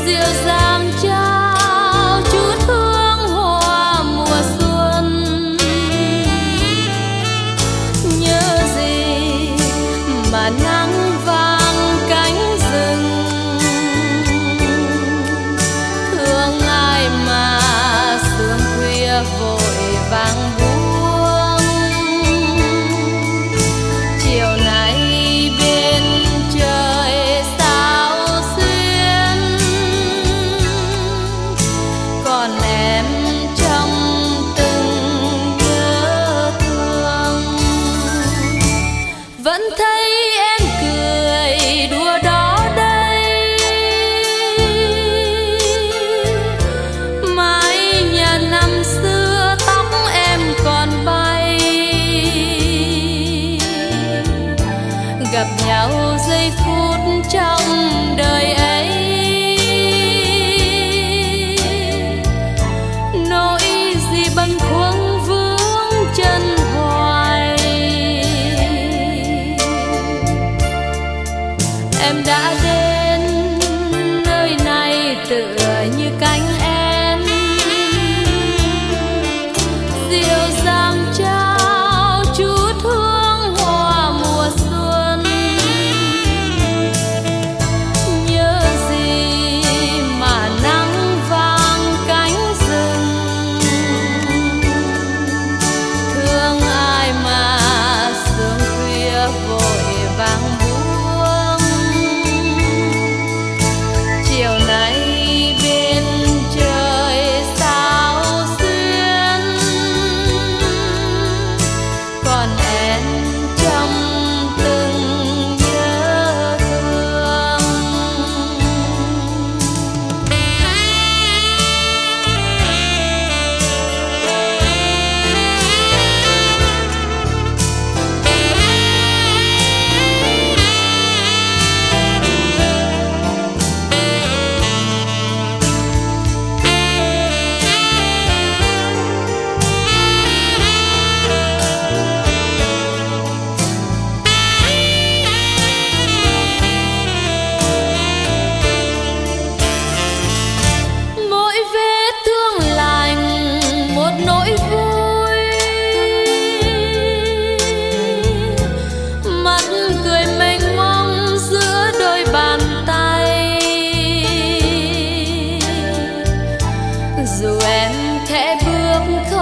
dịu dàng trao chút hương hoa mùa xuân. Nhớ gì mà nắng vàng cánh rừng, thương ai mà sương khuya vội vàng buông. Chiều nay bên trời sao xuyên, còn em trong từng nhớ thương. Vẫn thấy em cười đùa đó đây, mái nhà năm xưa tóc em còn bay. Gặp nhau giây phút trong đời ấy, nỗi gì bâng khuâng vướng chân hoài. Em đã đến nơi này tựa như cánh én, dịu dàng trao chút hương hoa mùa xuân. Nhớ gì mà nắng vàng cánh rừng, thương ai mà sương khuya vội vàng buông. Chiều nay bên trời sao xuyên, còn em trong từng nhớ thương. Mỗi vết thương lành một nỗi vui, mắt cười mênh mông giữa đôi bàn tay. Dù em khẽ bước